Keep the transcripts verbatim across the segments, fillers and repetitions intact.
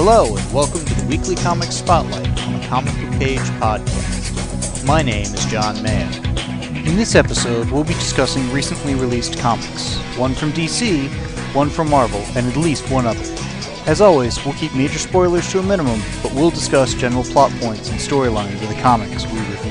Hello, and welcome to the Weekly Comics Spotlight on the Comic Book Page podcast. My name is John Mayer. In this episode, we'll be discussing recently released comics, one from D C, one from Marvel, and at least one other. As always, we'll keep major spoilers to a minimum, but we'll discuss general plot points and storylines of the comics we review.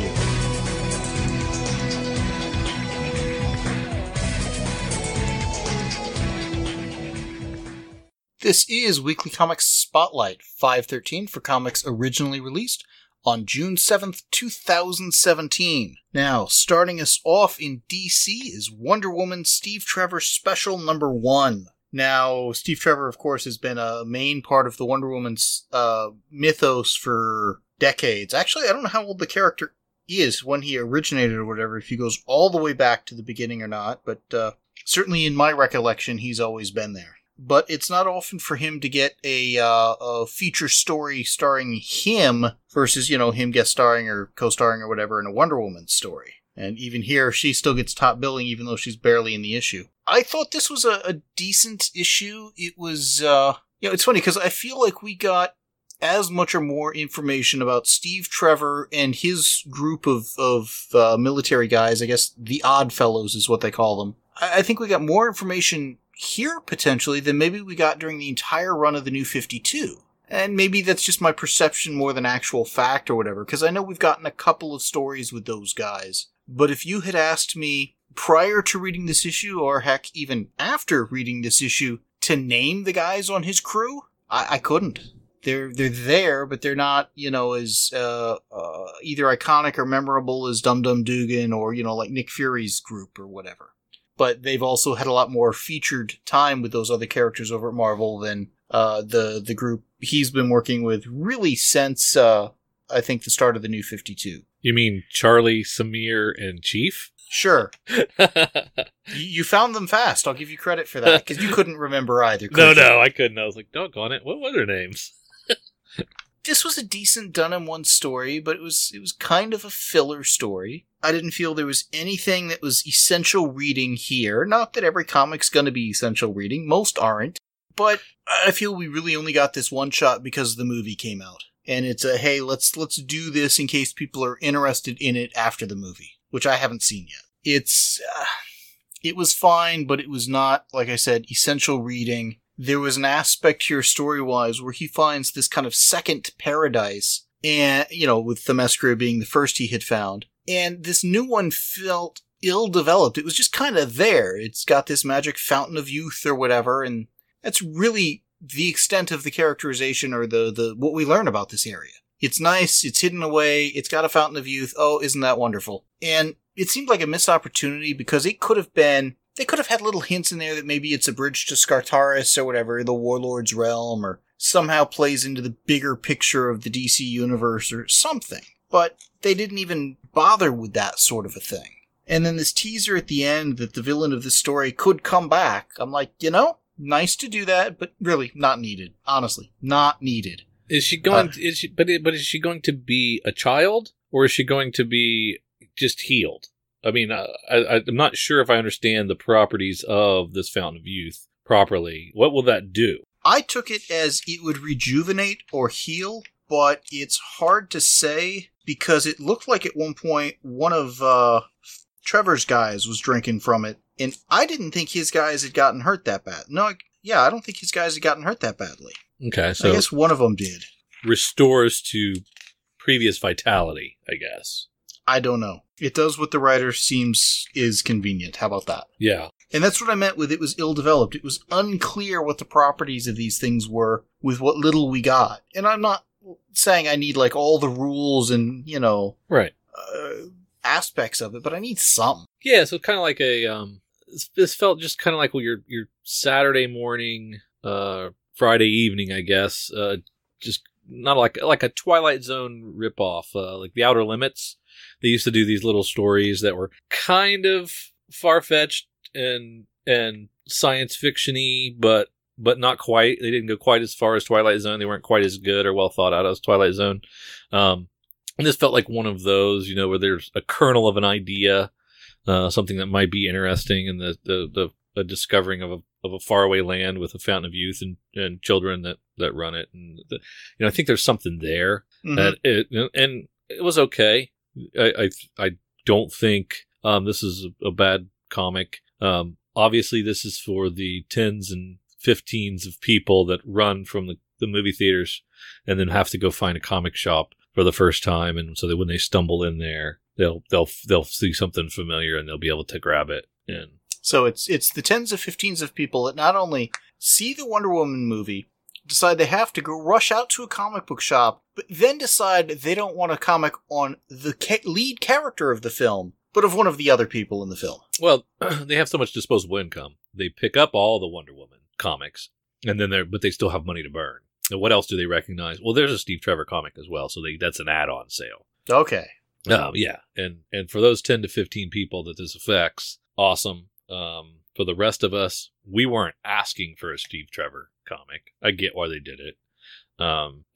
This is Weekly Comics Spotlight five thirteen for comics originally released on June seventh, two thousand seventeen. Now, starting us off in D C is Wonder Woman Steve Trevor Special Number one. Now, Steve Trevor, of course, has been a main part of the Wonder Woman's uh, mythos for decades. Actually, I don't know how old the character is when he originated or whatever, if he goes all the way back to the beginning or not, but uh, certainly in my recollection, he's always been there. But it's not often for him to get a, uh, a feature story starring him versus, you know, him guest starring or co-starring or whatever in a Wonder Woman story. And even here, she still gets top billing even though she's barely in the issue. I thought this was a, a decent issue. It was, uh, you know, it's funny because I feel like we got as much or more information about Steve Trevor and his group of, of uh, military guys. I guess the Odd Fellows is what they call them. I, I think we got more information here, potentially, than maybe we got during the entire run of the New fifty-two. And maybe that's just my perception more than actual fact or whatever, because I know we've gotten a couple of stories with those guys. But if you had asked me prior to reading this issue, or heck, even after reading this issue, to name the guys on his crew, I, I couldn't. They're they're there, but they're not, you know, as uh, uh, either iconic or memorable as Dum Dum Dugan or, you know, like Nick Fury's group or whatever. But they've also had a lot more featured time with those other characters over at Marvel than uh, the the group he's been working with really since, uh, I think, the start of the New fifty-two. You mean Charlie, Samir, and Chief? Sure. you, you found them fast. I'll give you credit for that, because you couldn't remember either. No, you? no, I couldn't. I was like, doggone it, what were their names? This was a decent done-in-one story, but it was it was kind of a filler story. I didn't feel there was anything that was essential reading here. Not that every comic's going to be essential reading. Most aren't. But I feel we really only got this one shot because the movie came out. And it's a, hey, let's let's do this in case people are interested in it after the movie, which I haven't seen yet. It's, uh, it was fine, but it was not, like I said, essential reading. There was an aspect here story-wise where he finds this kind of second paradise, and, you know, with Themyscira being the first he had found. And this new one felt ill-developed. It was just kind of there. It's got this magic fountain of youth or whatever, and that's really the extent of the characterization or the, the what we learn about this area. It's nice, it's hidden away, it's got a fountain of youth. Oh, isn't that wonderful? And it seemed like a missed opportunity because it could have been... They could have had little hints in there that maybe it's a bridge to Skartaris or whatever, the Warlord's realm, or somehow plays into the bigger picture of the D C universe or something. But they didn't even bother with that sort of a thing. And then this teaser at the end that the villain of the story could come back. I'm like, you know, nice to do that, but really not needed. Honestly, not needed. Is she going? Uh, To, is she? But but is she going to be a child, or is she going to be just healed? I mean, I, I, I'm not sure if I understand the properties of this Fountain of Youth properly. What will that do? I took it as it would rejuvenate or heal, but it's hard to say because it looked like at one point one of uh, Trevor's guys was drinking from it, and I didn't think his guys had gotten hurt that bad. No, yeah, I don't think his guys had gotten hurt that badly. Okay, so I guess one of them did. Restores to previous vitality, I guess. I don't know. It does what the writer seems is convenient. How about that? Yeah. And that's what I meant with it was ill-developed. It was unclear what the properties of these things were with what little we got. And I'm not saying I need, like, all the rules and, you know, right, uh, aspects of it, but I need some. Yeah, so kind of like a, um, this, this felt just kind of like well, your your Saturday morning, uh, Friday evening, I guess, uh, just not like like a Twilight Zone ripoff, uh, like The Outer Limits. They used to do these little stories that were kind of far-fetched and and science fiction-y, but but not quite. They didn't go quite as far as Twilight Zone. They weren't quite as good or well thought out as Twilight Zone. Um, and this felt like one of those, you know, where there's a kernel of an idea, uh, something that might be interesting, and the the the, the discovering of a of a faraway land with a fountain of youth and, and children that, that run it. And the, you know, I think there's something there mm-hmm. that it, and it was okay. I, I, I don't think, um, this is a, a bad comic. Um, obviously this is for the tens and fifteens of people that run from the, the movie theaters and then have to go find a comic shop for the first time. And so that when they stumble in there, they'll, they'll, they'll see something familiar and they'll be able to grab it. And so it's, it's the tens of fifteens of people that not only see the Wonder Woman movie, decide they have to go rush out to a comic book shop, but then decide they don't want a comic on the ca- lead character of the film, but of one of the other people in the film. Well, they have so much disposable income. They pick up all the Wonder Woman comics, and then they're, but they still have money to burn. And what else do they recognize? Well, there's a Steve Trevor comic as well, so they, that's an add-on sale. Okay. Um, yeah, and and for those ten to fifteen people that this affects, awesome. Um, for the rest of us, we weren't asking for a Steve Trevor comic. I get why they did it. Um,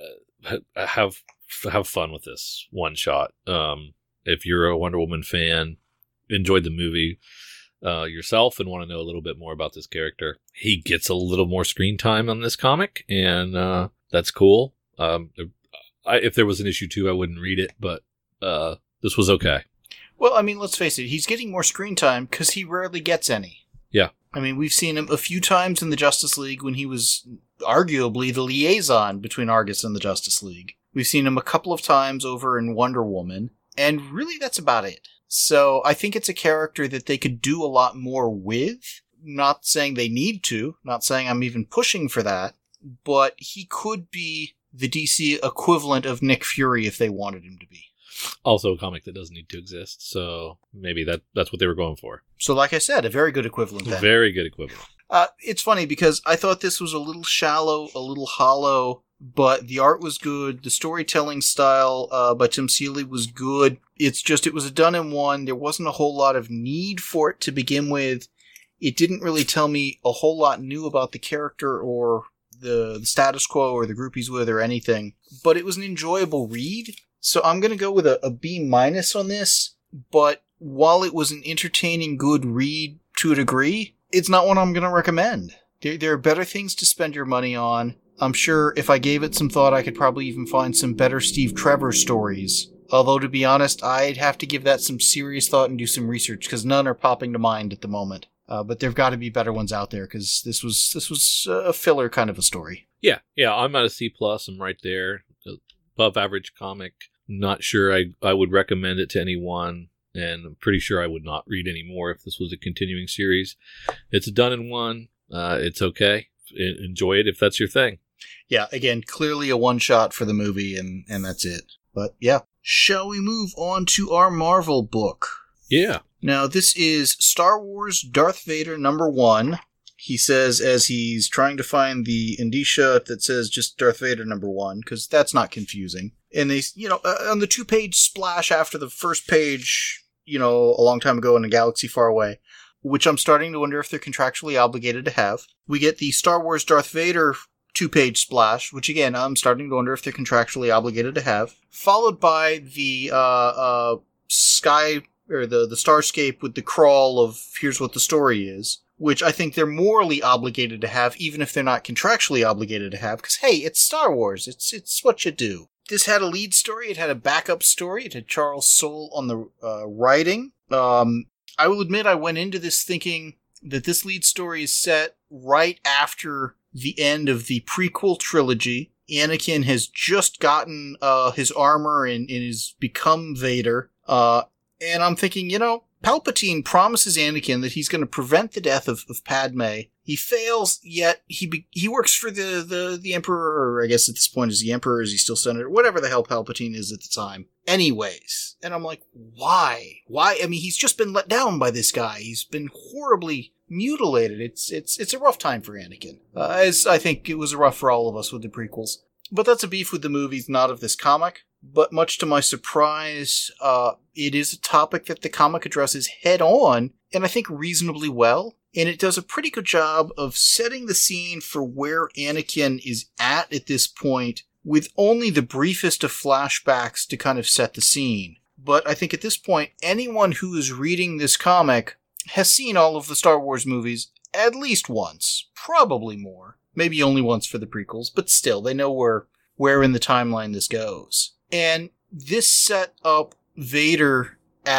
have have fun with this one shot. Um, if you're a Wonder Woman fan, enjoyed the movie uh, yourself and want to know a little bit more about this character, he gets a little more screen time on this comic, and uh, that's cool. Um, I, if there was an issue two, I wouldn't read it, but uh, this was okay. Well, I mean, let's face it, he's getting more screen time because he rarely gets any. Yeah. I mean, we've seen him a few times in the Justice League when he was arguably the liaison between Argus and the Justice League. We've seen him a couple of times over in Wonder Woman, and really that's about it. So I think it's a character that they could do a lot more with. Not saying they need to, not saying I'm even pushing for that, but he could be the D C equivalent of Nick Fury if they wanted him to be. Also a comic that doesn't need to exist, so maybe that that's what they were going for. So like I said, a very good equivalent then. Very good equivalent. Uh, it's funny because I thought this was a little shallow, a little hollow, but the art was good. The storytelling style uh, by Tim Seeley was good. It's just, it was a done in one. There wasn't a whole lot of need for it to begin with. It didn't really tell me a whole lot new about the character or the, the status quo or the group he's with or anything, but it was an enjoyable read. So I'm going to go with a, a B minus on this, but while it was an entertaining, good read to a degree, it's not one I'm going to recommend. There, there are better things to spend your money on. I'm sure if I gave it some thought, I could probably even find some better Steve Trevor stories. Although, to be honest, I'd have to give that some serious thought and do some research, because none are popping to mind at the moment. Uh, but there've got to be better ones out there, because this was this was a filler kind of a story. Yeah, yeah, I'm at a C plus. I'm right there. Above average comic. Not sure I, I would recommend it to anyone, and I'm pretty sure I would not read any more if this was a continuing series. It's a done in one. Uh, it's okay. Enjoy it if that's your thing. Yeah, again, clearly a one-shot for the movie, and, and that's it. But yeah. Shall we move on to our Marvel book? Yeah. Now, this is Star Wars Darth Vader number one. He says, as he's trying to find the indicia that says just Darth Vader number one, because that's not confusing. And they, you know, uh, on the two-page splash after the first page, you know, a long time ago in a galaxy far away, which I'm starting to wonder if they're contractually obligated to have. We get the Star Wars Darth Vader two-page splash, which again, I'm starting to wonder if they're contractually obligated to have, followed by the uh, uh, sky, or the, the starscape with the crawl of here's what the story is, which I think they're morally obligated to have, even if they're not contractually obligated to have, because, hey, it's Star Wars. It's it's what you do. This had a lead story. It had a backup story. It had Charles Soule on the uh, writing. Um, I will admit I went into this thinking that this lead story is set right after the end of the prequel trilogy. Anakin has just gotten uh, his armor and, and has become Vader. Uh, and I'm thinking, you know, Palpatine promises Anakin that he's going to prevent the death of, of Padme. He fails, yet he be, he works for the, the, the Emperor, or I guess at this point is the Emperor, is he still Senator? Whatever the hell Palpatine is at the time. Anyways. And I'm like, why? Why? I mean, he's just been let down by this guy. He's been horribly mutilated. It's it's it's a rough time for Anakin. Uh, as I think it was rough for all of us with the prequels. But that's a beef with the movies, not of this comic. But much to my surprise, uh, it is a topic that the comic addresses head on, and I think reasonably well. And it does a pretty good job of setting the scene for where Anakin is at at this point, with only the briefest of flashbacks to kind of set the scene. But I think at this point, anyone who is reading this comic has seen all of the Star Wars movies at least once, probably more. Maybe only once for the prequels, but still, they know where, where in the timeline this goes. And this set up Vader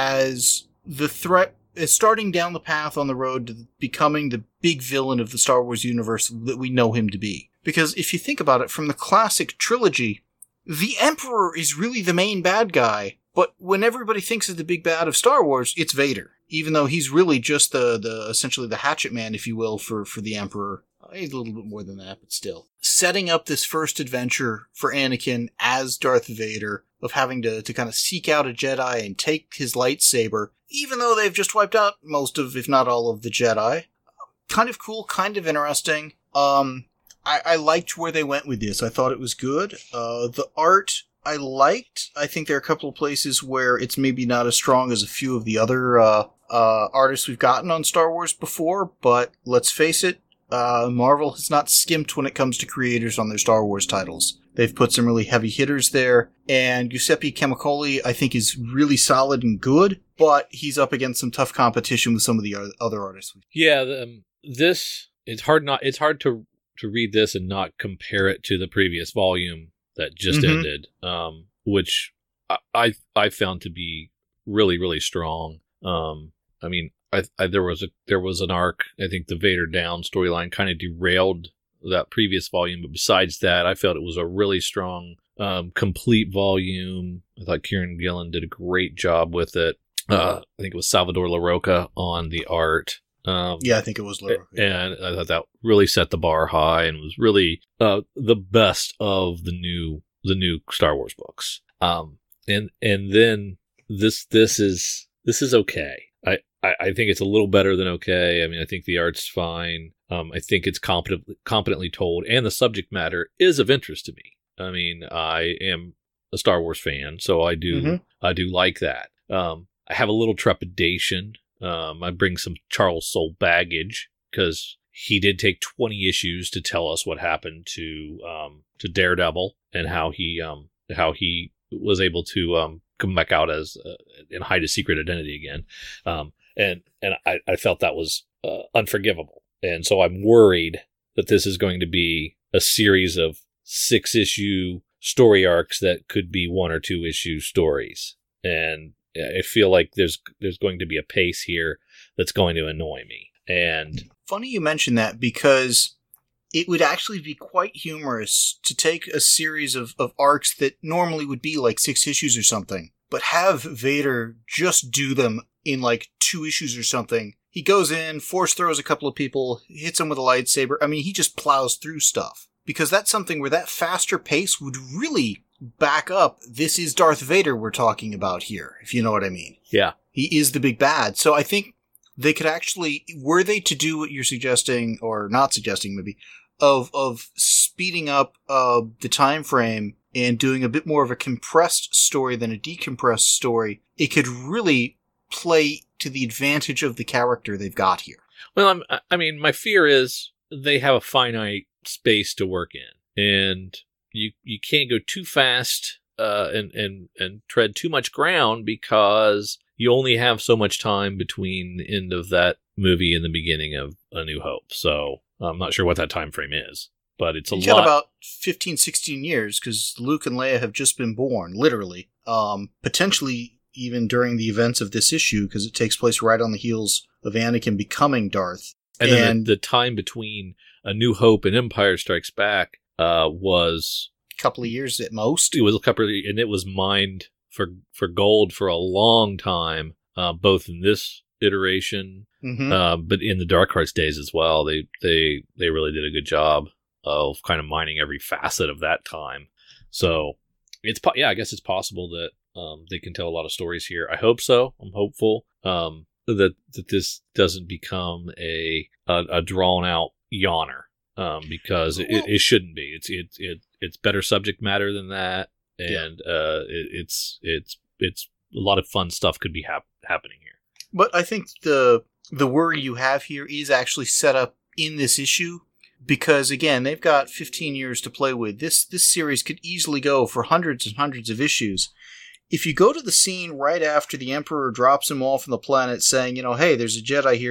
as the threat, as starting down the path on the road to becoming the big villain of the Star Wars universe that we know him to be. Because if you think about it, from the classic trilogy, the Emperor is really the main bad guy, but when everybody thinks of the big bad of Star Wars, it's Vader. Even though he's really just the, the essentially the hatchet man, if you will, for, for the Emperor. He's a little bit more than that, but still. Setting up this first adventure for Anakin as Darth Vader, of having to, to kind of seek out a Jedi and take his lightsaber, even though they've just wiped out most of, if not all of the Jedi. Kind of cool, kind of interesting. Um, I, I liked where they went with this. I thought it was good. Uh, the art I liked. I think there are a couple of places where it's maybe not as strong as a few of the other uh, uh, artists we've gotten on Star Wars before, but let's face it, uh, Marvel has not skimped when it comes to creators on their Star Wars titles. They've put some really heavy hitters there, and Giuseppe Camicoli, I think, is really solid and good, but he's up against some tough competition with some of the other artists. Yeah, um, this, it's hard not, it's hard to, to read this and not compare it to the previous volume that just mm-hmm. ended, um, which I, I I found to be really, really strong. Um, I mean, I, I there was a there was an arc. I think the Vader Down storyline kind of derailed that previous volume, but besides that, I felt it was a really strong, um, complete volume. I thought Kieran Gillen did a great job with it. Uh, I think it was Salvador LaRocca on the art. Um, yeah, I think it was LaRocca. And I thought that really set the bar high and was really uh, the best of the new the new Star Wars books. Um, and and then this this is this is okay. I, I, I think it's a little better than okay. I mean, I think the art's fine. Um, I think it's competent, competently told, and the subject matter is of interest to me. I mean, I am a Star Wars fan, so I do mm-hmm. I do like that. Um, I have a little trepidation. Um, I bring some Charles Soule baggage because he did take twenty issues to tell us what happened to um, to Daredevil and how he um, how he was able to um, come back out as uh, and hide his secret identity again, um, and and I, I felt that was uh, unforgivable, and so I'm worried that this is going to be a series of six issue story arcs that could be one or two issue stories, and I feel like there's there's going to be a pace here that's going to annoy me. And funny you mention that, because it would actually be quite humorous to take a series of, of arcs that normally would be like six issues or something, but have Vader just do them in like two issues or something. He goes in, force throws a couple of people, hits them with a lightsaber. I mean, he just plows through stuff. Because that's something where that faster pace would really back up, this is Darth Vader we're talking about here, if you know what I mean. Yeah. He is the big bad. So I think they could actually, were they to do what you're suggesting, or not suggesting maybe, of of speeding up uh, the time frame and doing a bit more of a compressed story than a decompressed story, it could really play to the advantage of the character they've got here. Well, I'm, I mean, my fear is they have a finite space to work in, and you you can't go too fast uh, and and and tread too much ground, because you only have so much time between the end of that movie and the beginning of A New Hope. So I'm not sure what that time frame is, but it's a you lot. Got about fifteen, sixteen years, because Luke and Leia have just been born, literally. Um, potentially even during the events of this issue, because it takes place right on the heels of Anakin becoming Darth. And, and then the, the time between A New Hope and Empire Strikes Back uh, was a couple of years at most. It was a couple, of, and it was mined for for gold for a long time, uh, both in this iteration, mm-hmm. uh, but in the Dark Hearts days as well. They they they really did a good job of kind of mining every facet of that time. So it's po- yeah, I guess it's possible that um, they can tell a lot of stories here. I hope so. I'm hopeful. Um, that that this doesn't become a a, a drawn out yawner, um, because it, it, it shouldn't be. It's it, it it's better subject matter than that, and yeah. uh, it, it's it's it's a lot of fun stuff could be hap- happening here. But I think the the worry you have here is actually set up in this issue, because again, they've got fifteen years to play with. This this series could easily go for hundreds and hundreds of issues. If you go to the scene right after the Emperor drops him off on the planet saying, you know, hey, there's a Jedi here, go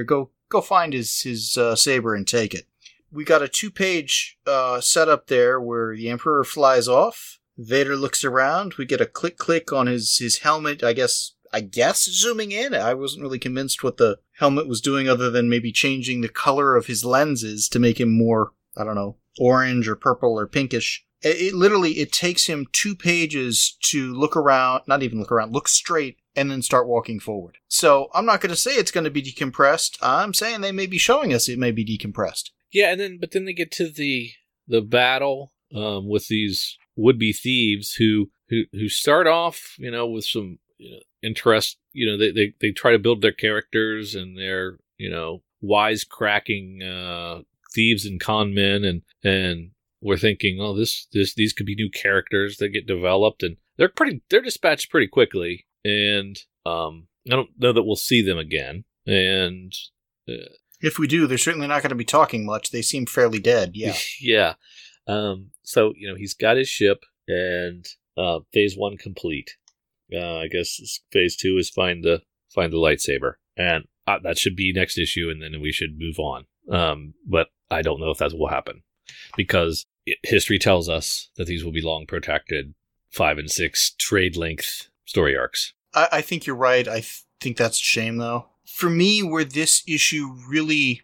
go find his, his uh, saber and take it. We got a two-page uh, setup there where the Emperor flies off. Vader looks around. We get a click-click on his, his helmet, I guess, I guess zooming in. I wasn't really convinced what the helmet was doing other than maybe changing the color of his lenses to make him more, I don't know, orange or purple or pinkish. It, it literally, it takes him two pages to look around, not even look around, look straight, and then start walking forward. So I'm not going to say it's going to be decompressed. I'm saying they may be showing us it may be decompressed. Yeah, and then but then they get to the the battle um, with these would-be thieves who, who who start off, you know, with some you know, interest. You know, they, they they try to build their characters and they're you know wisecracking uh, thieves and con men, and and we're thinking, oh, this this these could be new characters that get developed, and they're pretty they're dispatched pretty quickly, and um, I don't know that we'll see them again, and. Uh, If we do, they're certainly not going to be talking much. They seem fairly dead, yeah. yeah. Um, so, you know, he's got his ship, and uh, phase one complete. Uh, I guess phase two is find the find the lightsaber. And uh, that should be next issue, and then we should move on. Um, but I don't know if that will happen. Because it, history tells us that these will be long protected five and six trade length story arcs. I, I think you're right. I th- think that's a shame, though. For me, where this issue really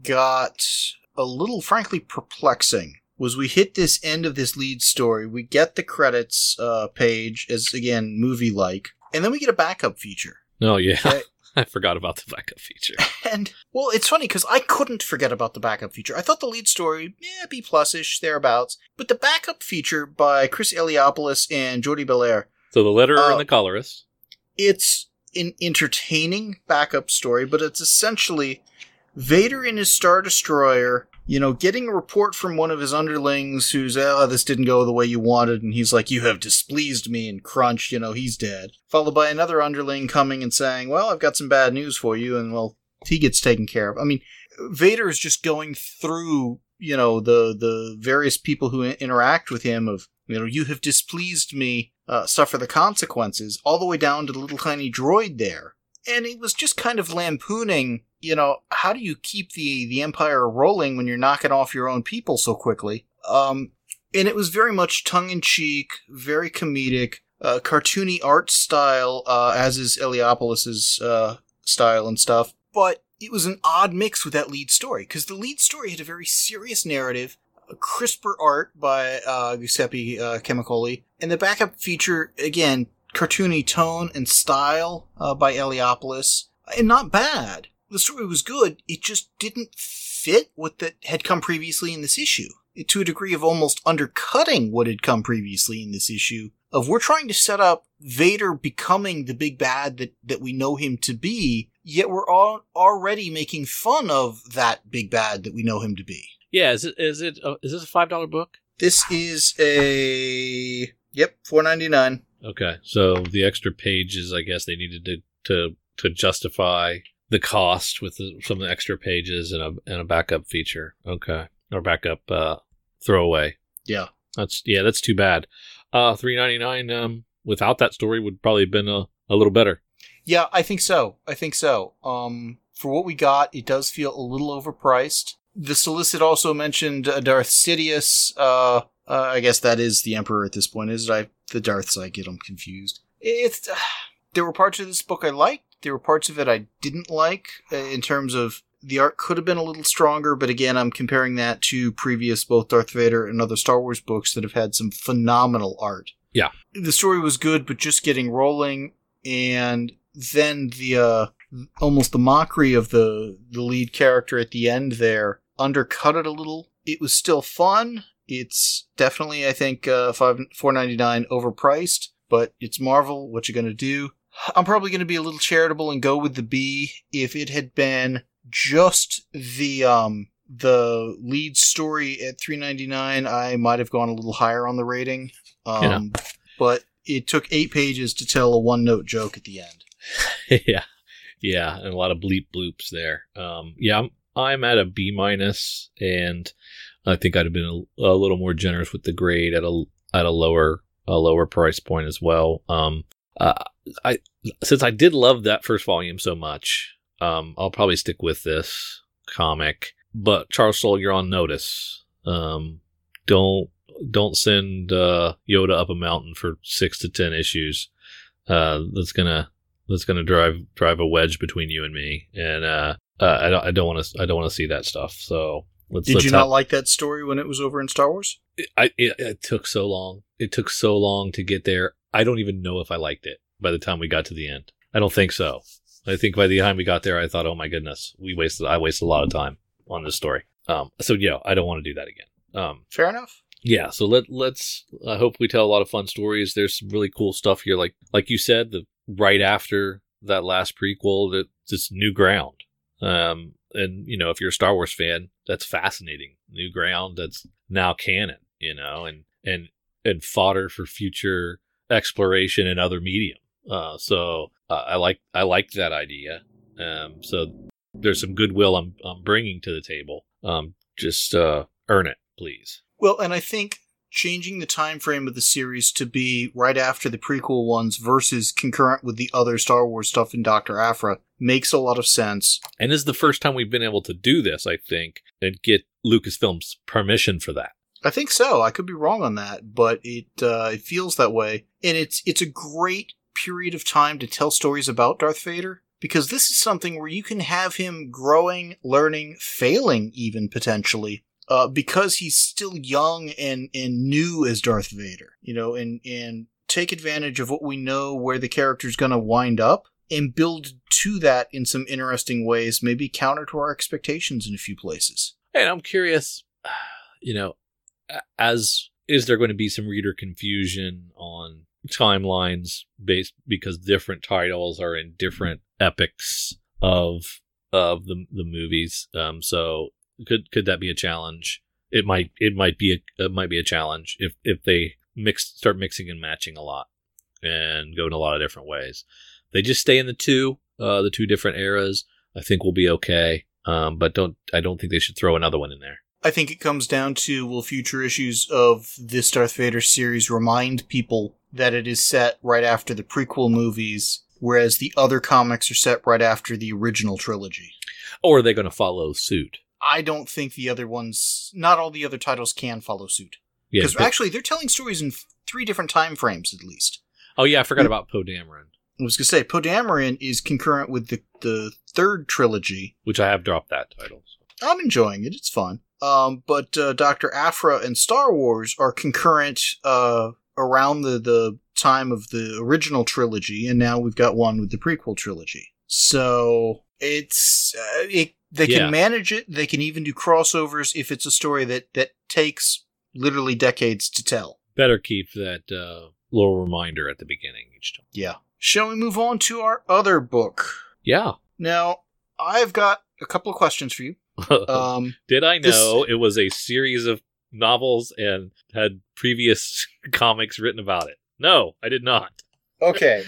got a little, frankly, perplexing was we hit this end of this lead story, we get the credits uh, page as, again, movie-like, and then we get a backup feature. Oh, yeah. Okay? I forgot about the backup feature. And, well, it's funny, because I couldn't forget about the backup feature. I thought the lead story, yeah, B-plus-ish, thereabouts, but the backup feature by Chris Eliopoulos and Jordi Belair. So the letterer uh, and the colorist. It's an entertaining backup story, but it's essentially Vader in his Star Destroyer, you know, getting a report from one of his underlings who's, oh, this didn't go the way you wanted, and he's like, you have displeased me, and crunch, you know, he's dead. Followed by another underling coming and saying, well, I've got some bad news for you, and, well, he gets taken care of. I mean, Vader is just going through, you know, the, the various people who interact with him of, you know, you have displeased me, uh, suffer the consequences, all the way down to the little tiny droid there. And it was just kind of lampooning, you know, how do you keep the, the Empire rolling when you're knocking off your own people so quickly? Um, and it was very much tongue-in-cheek, very comedic, uh, cartoony art style, uh, as is Eliopoulos' uh, style and stuff. But it was an odd mix with that lead story, because the lead story had a very serious narrative, a crisper art by uh, Giuseppe uh, Chemicoli, and the backup feature, again, cartoony tone and style uh, by Eliopoulos, and not bad. The story was good, it just didn't fit what that had come previously in this issue, to a degree of almost undercutting what had come previously in this issue, of we're trying to set up Vader becoming the big bad that, that we know him to be, yet we're all already making fun of that big bad that we know him to be. Yeah, is it is it uh, is this a five dollar book? This is a yep, four ninety-nine. Okay, so the extra pages, I guess they needed to to, to justify the cost with the, some of the extra pages and a and a backup feature. Okay, or backup uh, throwaway. Yeah, that's yeah, that's too bad. Uh, three ninety-nine um, without that story would probably have been a, a little better. Yeah, I think so. I think so. Um, for what we got, it does feel a little overpriced. The solicit also mentioned uh, Darth Sidious. Uh, uh, I guess that is the Emperor at this point, is it? I, the Darths, I get them confused. It's uh, there were parts of this book I liked. There were parts of it I didn't like, uh, in terms of the art could have been a little stronger, but again, I'm comparing that to previous both Darth Vader and other Star Wars books that have had some phenomenal art. Yeah. The story was good, but just getting rolling, and then the uh, almost the mockery of the, the lead character at the end there undercut it a little. It was still fun. It's definitely, I think, uh, four ninety-nine overpriced, but it's Marvel. What you gonna do? I'm probably going to be a little charitable and go with the B. If it had been just the um the lead story at three ninety-nine, I might have gone a little higher on the rating. Um, yeah. But it took eight pages to tell a one-note joke at the end. yeah, yeah, and a lot of bleep bloops there. Um, yeah, I'm, I'm at a B minus, and I think I'd have been a, a little more generous with the grade at a at a lower a lower price point as well. Um, uh, I since I did love that first volume so much, um, I'll probably stick with this. comic. But Charles Soule, you're on notice. Um, don't don't send uh, Yoda up a mountain for six to ten issues. Uh, that's gonna that's gonna drive drive a wedge between you and me, and uh, uh, I don't I don't want to I don't want to see that stuff. So let's. Did let's you have, not like that story when it was over in Star Wars? It, I it, it took so long. It took so long to get there. I don't even know if I liked it by the time we got to the end. I don't think so. I think by the time we got there, I thought, oh my goodness, we wasted. I wasted a lot of time on this story. Um, so yeah, I don't want to do that again. Um, Fair enough. Yeah, so let let's uh, hope we tell a lot of fun stories. There's some really cool stuff here, like like you said, the right after that last prequel, that it's new ground. Um, and you know, if you're a Star Wars fan, that's fascinating. New ground that's now canon, you know, and and and fodder for future exploration in other medium. Uh, so uh, I like I like that idea. Um, so there's some goodwill I'm I'm bringing to the table. Um, just uh, earn it, please. Well, and I think changing the time frame of the series to be right after the prequel ones versus concurrent with the other Star Wars stuff in Doctor Aphra makes a lot of sense. And this is the first time we've been able to do this, I think, and get Lucasfilm's permission for that. I think so. I could be wrong on that, but it uh, it feels that way. And it's it's a great period of time to tell stories about Darth Vader, because this is something where you can have him growing, learning, failing even potentially, uh, because he's still young and, and new as Darth Vader, you know, and, and take advantage of what we know where the character's going to wind up and build to that in some interesting ways, maybe counter to our expectations in a few places. And I'm curious, you know, as is there going to be some reader confusion on timelines based because different titles are in different epics of of the the movies. Um, so could could that be a challenge? It might it might be a it might be a challenge if if they mix start mixing and matching a lot and go in a lot of different ways. They just stay in the two uh, the two different eras. I think we'll be okay. Um, but don't I don't think they should throw another one in there. I think it comes down to, will future issues of this Darth Vader series remind people that it is set right after the prequel movies, whereas the other comics are set right after the original trilogy? Or are they going to follow suit? I don't think the other ones, not all the other titles can follow suit. Yeah, Because but- actually, they're telling stories in three different time frames, at least. Oh yeah, I forgot about Poe Dameron, I was going to say, Poe Dameron is concurrent with the, the third trilogy. which I have dropped that title. So. I'm enjoying it. It's fun. Um, but uh, Doctor Aphra and Star Wars are concurrent uh, around the, the time of the original trilogy, and now we've got one with the prequel trilogy. So it's uh, it, they can Yeah. manage it. They can even do crossovers if it's a story that, that takes literally decades to tell. Better keep that uh, little reminder at the beginning each time. Yeah. Shall we move on to our other book? Yeah. Now, I've got a couple of questions for you. Um, Did I this- know it was a series of novels and had previous comics written about it? No, I did not. Okay.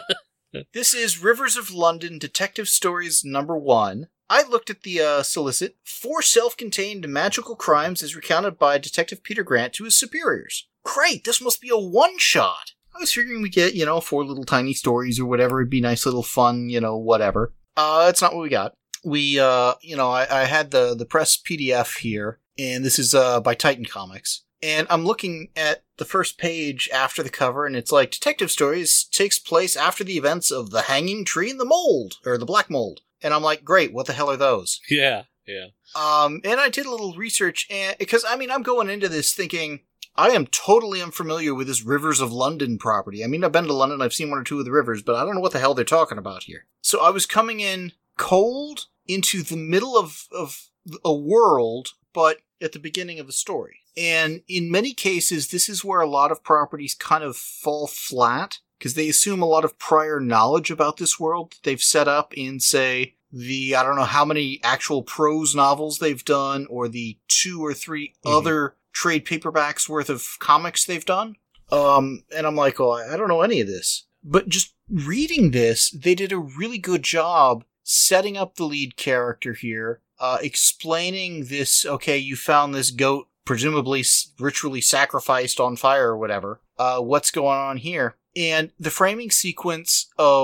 This is Rivers of London Detective Stories number one. I looked at the uh, solicit. Four self-contained magical crimes as recounted by Detective Peter Grant to his superiors. Great, this must be a one-shot. I was figuring we get, you know, four little tiny stories or whatever. It'd be nice little fun, you know, whatever. Uh, that's not what we got. We, uh, you know, I, I had the, the press P D F here, and this is uh, by Titan Comics. And I'm looking at the first page after the cover, and it's like, Detective Stories takes place after the events of the Hanging Tree and the Mold, or the Black Mold. And I'm like, great, what the hell are those? Yeah, yeah. Um, and I did a little research, and because, I mean, I'm going into this thinking, I am totally unfamiliar with this Rivers of London property. I mean, I've been to London, I've seen one or two of the rivers, but I don't know what the hell they're talking about here. So I was coming in cold into the middle of, of a world, but at the beginning of a story. And in many cases, this is where a lot of properties kind of fall flat, because they assume a lot of prior knowledge about this world that they've set up in, say, the, I don't know how many actual prose novels they've done, or the two or three Mm-hmm. other trade paperbacks worth of comics they've done. Um, and I'm like, oh, I don't know any of this. But just reading this, they did a really good job setting up the lead character here, uh, explaining this, okay, you found this goat presumably s- ritually sacrificed on fire or whatever. Uh, what's going on here? And the framing sequence of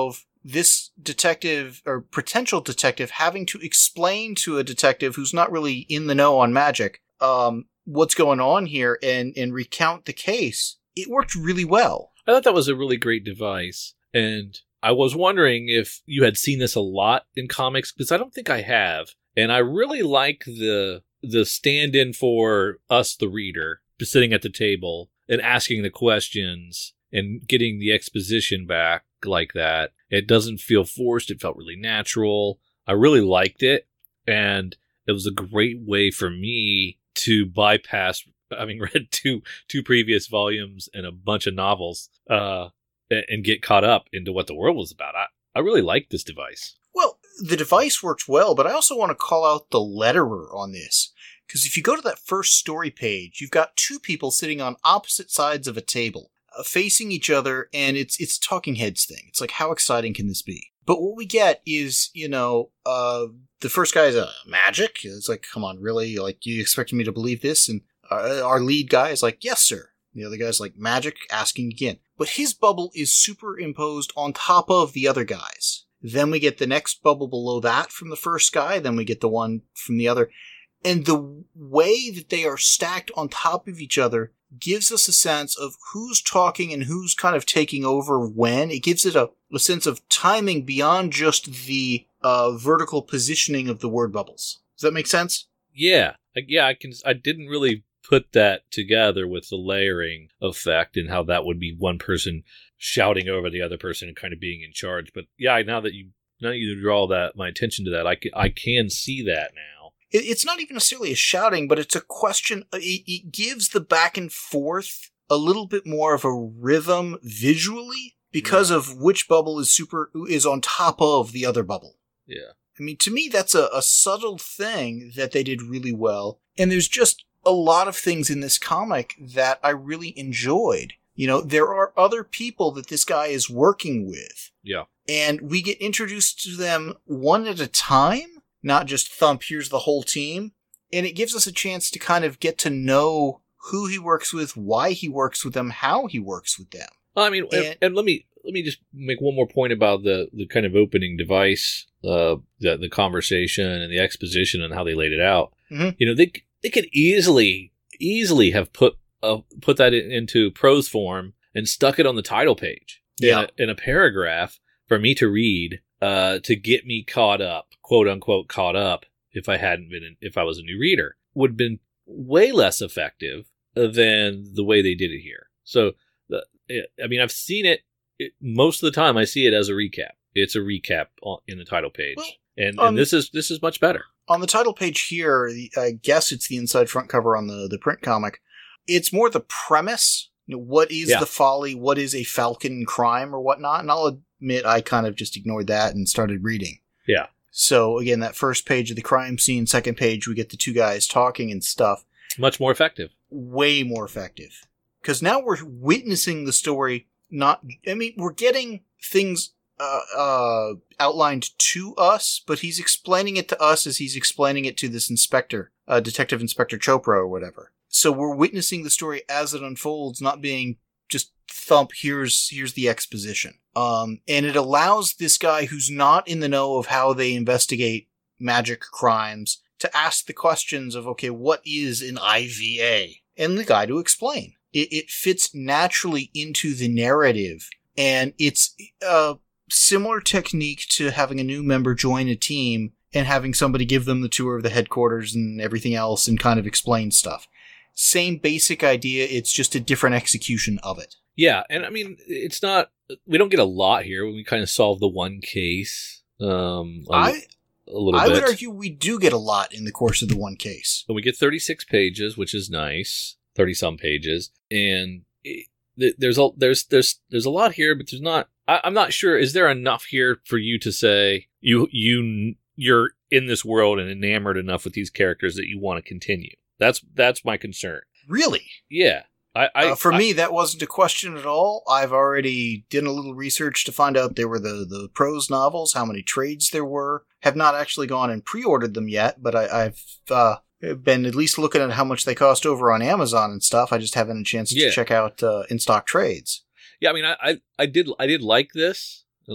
this detective or potential detective having to explain to a detective who's not really in the know on magic um, what's going on here and, and recount the case. It worked really well. I thought that was a really great device. And I was wondering if you had seen this a lot in comics, because I don't think I have. And I really like the the stand-in for us, the reader, sitting at the table and asking the questions and getting the exposition back like that. It doesn't feel forced. It felt really natural. I really liked it. And it was a great way for me to bypass having read two two previous volumes and a bunch of novels uh, and get caught up into what the world was about. I, I really liked this device. Well, the device worked well, but I also want to call out the letterer on this. Because if you go to that first story page, you've got two people sitting on opposite sides of a table, uh, facing each other, and it's it's a talking heads thing. It's like, how exciting can this be? But what we get is, you know, uh, the first guy is uh, magic. It's like, come on, really? Like, you expected me to believe this? And uh, our lead guy is like, yes, sir. The other guy's like, magic, asking again. But his bubble is superimposed on top of the other guy's. Then we get the next bubble below that from the first guy. Then we get the one from the other. And the way that they are stacked on top of each other gives us a sense of who's talking and who's kind of taking over when. It gives it a, a sense of timing beyond just the uh, vertical positioning of the word bubbles. Does that make sense? Yeah. Yeah, I can. I didn't really put that together with the layering effect and how that would be one person shouting over the other person and kind of being in charge. But yeah, now that you now that you draw that my attention to that, I can, I can see that now. It's not even necessarily a shouting, but it's a question. It, it gives the back and forth a little bit more of a rhythm visually because yeah. of which bubble is super is on top of the other bubble. Yeah. I mean, to me, that's a, a subtle thing that they did really well. And there's just a lot of things in this comic that I really enjoyed. You know, there are other people that this guy is working with. Yeah. And we get introduced to them one at a time. Not just thump, here's the whole team. And it gives us a chance to kind of get to know who he works with, why he works with them, how he works with them. Well, I mean, and, and, and let me let me just make one more point about the, the kind of opening device, uh, the, the conversation and the exposition and how they laid it out. Mm-hmm. You know, they they could easily, easily have put uh, put that in, into prose form and stuck it on the title page yeah. in, a, in a paragraph for me to read uh, to get me caught up. "Quote unquote caught up," if I hadn't been, in, if I was a new reader, would have been way less effective than the way they did it here. So, the, I mean, I've seen it, it most of the time. I see it as a recap. It's a recap on, in the title page, well, and, um, and this is this is much better. On the title page here, I guess it's the inside front cover on the the print comic. It's more the premise. You know, what is yeah. the folly? What is a Falcon crime or whatnot? And I'll admit, I kind of just ignored that and started reading. Yeah. So, again, that first page of the crime scene, second page, we get the two guys talking and stuff. Much more effective. Way more effective. Because now we're witnessing the story, not... I mean, we're getting things uh, uh, outlined to us, but he's explaining it to us as he's explaining it to this inspector, uh, Detective Inspector Chopra or whatever. So we're witnessing the story as it unfolds, not being just thump, here's here's the exposition. Um, and it allows this guy who's not in the know of how they investigate magic crimes to ask the questions of, okay, what is an I V A? And the guy to explain. It, it fits naturally into the narrative. And it's a similar technique to having a new member join a team and having somebody give them the tour of the headquarters and everything else and kind of explain stuff. Same basic idea, it's just a different execution of it. Yeah, and I mean, it's not, we don't get a lot here. We kind of solve the one case um, a, I, a little I bit. I would argue we do get a lot in the course of the one case. And we get thirty-six pages, which is nice, thirty-some pages. And it, there's, a, there's, there's, there's a lot here, but there's not, I, I'm not sure, is there enough here for you to say you, you, you're in this world and enamored enough with these characters that you want to continue? That's that's my concern. Really? Yeah. I, I uh, for I, me, that wasn't a question at all. I've already done a little research to find out there were the, the prose novels, how many trades there were. Have not actually gone and pre-ordered them yet, but I, I've uh, been at least looking at how much they cost over on Amazon and stuff. I just haven't had a chance to yeah. check out uh, in-stock trades. Yeah, I mean, I, I, I did I did like this.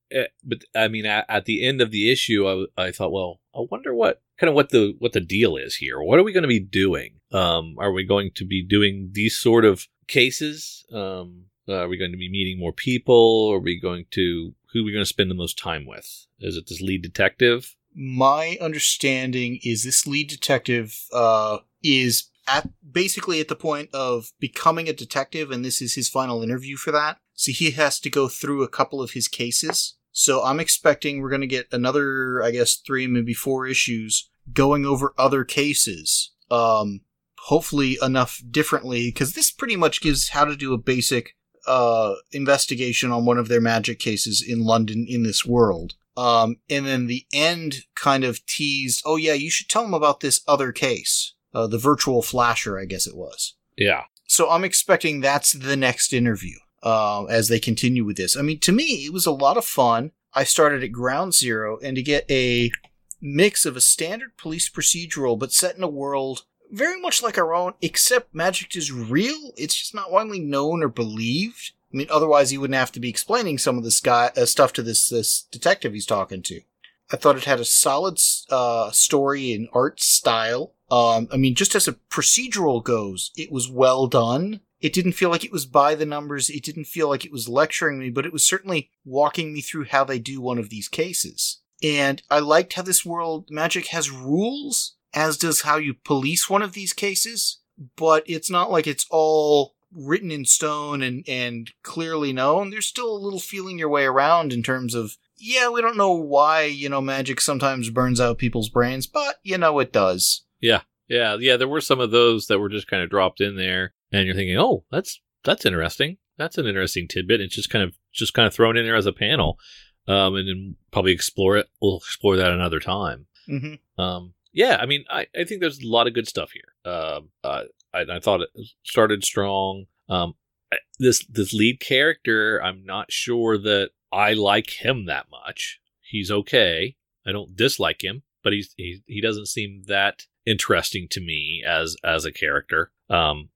uh, but I mean, at, at the end of the issue, I, I thought, well, I wonder what kind of what the what the deal is here. What are we going to be doing? Um, are we going to be doing these sort of cases? Um, uh, are we going to be meeting more people? Are we going to who are we going to spend the most time with? Is it this lead detective? My understanding is this lead detective uh, is at basically at the point of becoming a detective, and this is his final interview for that. So he has to go through a couple of his cases. So I'm expecting we're going to get another, I guess, three, maybe four issues going over other cases. Um, hopefully enough differently, because this pretty much gives how to do a basic uh, investigation on one of their magic cases in London in this world. Um, and then the end kind of teased, oh yeah, you should tell them about this other case. Uh, the virtual flasher, I guess it was. Yeah. So I'm expecting that's the next interview. Uh, as they continue with this. I mean, to me, it was a lot of fun. I started at ground zero, and to get a mix of a standard police procedural, but set in a world very much like our own, except magic is real. It's just not widely known or believed. I mean, otherwise he wouldn't have to be explaining some of this guy uh, stuff to this this detective he's talking to. I thought it had a solid uh, story and art style. Um, I mean, just as a procedural goes, it was well done. It didn't feel like it was by the numbers. It didn't feel like it was lecturing me, but it was certainly walking me through how they do one of these cases. And I liked how this world magic has rules, as does how you police one of these cases, but it's not like it's all written in stone and, and clearly known. There's still a little feeling your way around in terms of, yeah, we don't know why, you know, magic sometimes burns out people's brains, but, you know, it does. Yeah, yeah, yeah. There were some of those that were just kind of dropped in there. And you're thinking, oh, that's that's interesting. That's an interesting tidbit. It's just kind of just kind of thrown in there as a panel, um, and then probably explore it. We'll explore that another time. Mm-hmm. Um, yeah, I mean, I, I think there's a lot of good stuff here. Uh, uh, I, I thought it started strong. Um, this this lead character, I'm not sure that I like him that much. He's okay. I don't dislike him, but he's he he doesn't seem that interesting to me as as a character. Um,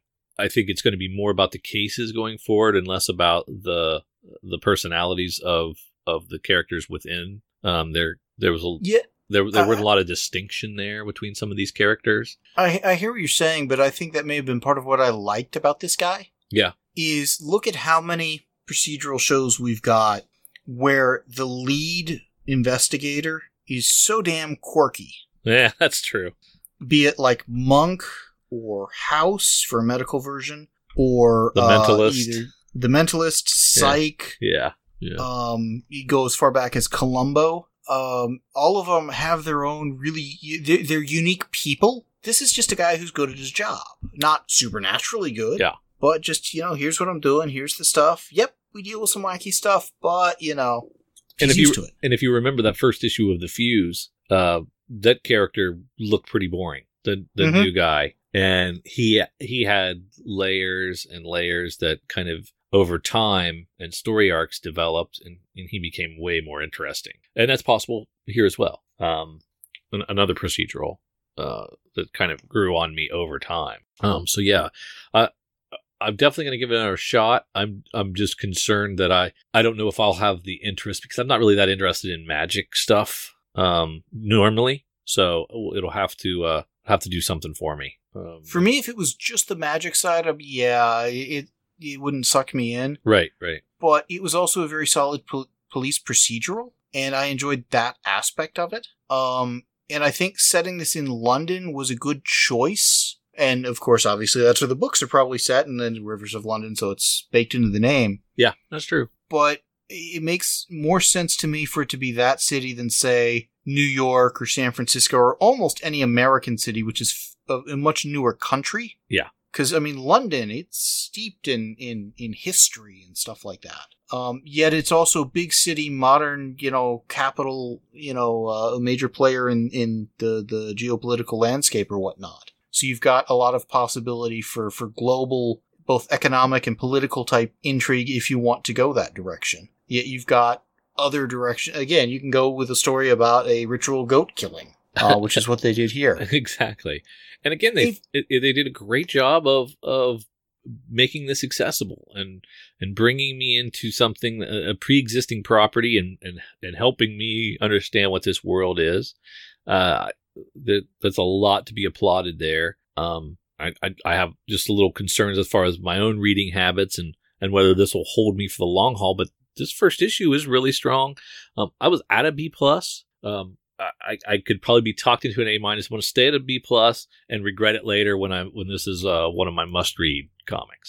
I think it's going to be more about the cases going forward and less about the the personalities of of the characters within. Um, there there was a yeah, there there uh, were a lot of distinction there between some of these characters. I I hear what you're saying, but I think that may have been part of what I liked about this guy. Yeah, is look at how many procedural shows we've got where the lead investigator is so damn quirky. Yeah, that's true. Be it like Monk or House for a medical version, or The uh, Mentalist. either The Mentalist, Psych. Yeah, yeah. Um, you go as far back as Columbo. Um, all of them have their own really, they're, they're unique people. This is just a guy who's good at his job. Not supernaturally good. Yeah. But just, you know, here's what I'm doing. Here's the stuff. Yep, we deal with some wacky stuff, but, you know, and he's if you used to it. and if you remember that first issue of The Fuse, uh, that character looked pretty boring. The the Mhm. new guy. And he he had layers and layers that kind of over time and story arcs developed, and, and he became way more interesting. And that's possible here as well. Um, an, another procedural uh, that kind of grew on me over time. Um, so yeah, uh, I'm definitely going to give it another shot. I'm I'm just concerned that I I don't know if I'll have the interest, because I'm not really that interested in magic stuff um, normally. So it'll have to uh, have to do something for me. Um, For me, if it was just the magic side of, yeah, it it wouldn't suck me in. Right, right. But it was also a very solid pol- police procedural, and I enjoyed that aspect of it. Um, and I think setting this in London was a good choice. And of course, obviously, that's where the books are probably set, in the Rivers of London, so it's baked into the name. Yeah, that's true. But it makes more sense to me for it to be that city than, say, New York or San Francisco or almost any American city, which is a, a much newer country. Yeah. Because, I mean, London, it's steeped in, in, in history and stuff like that. Um, yet it's also big city, modern, you know, capital, you know, uh, a major player in, in the, the geopolitical landscape or whatnot. So you've got a lot of possibility for, for global, both economic and political type intrigue if you want to go that direction. Yet you've got other direction. Again, you can go with a story about a ritual goat killing, uh, which is what they did here. Exactly. And again, they it, they did a great job of of making this accessible and and bringing me into something, a, a pre-existing property, and, and and helping me understand what this world is. Uh, that, that's a lot to be applauded there. Um, I, I I have just a little concerns as far as my own reading habits and and whether this will hold me for the long haul. But this first issue is really strong. Um, I was at a B plus. Um, I, I could probably be talked into an A minus. Want to stay at a B plus and regret it later when I when this is uh, one of my must read comics.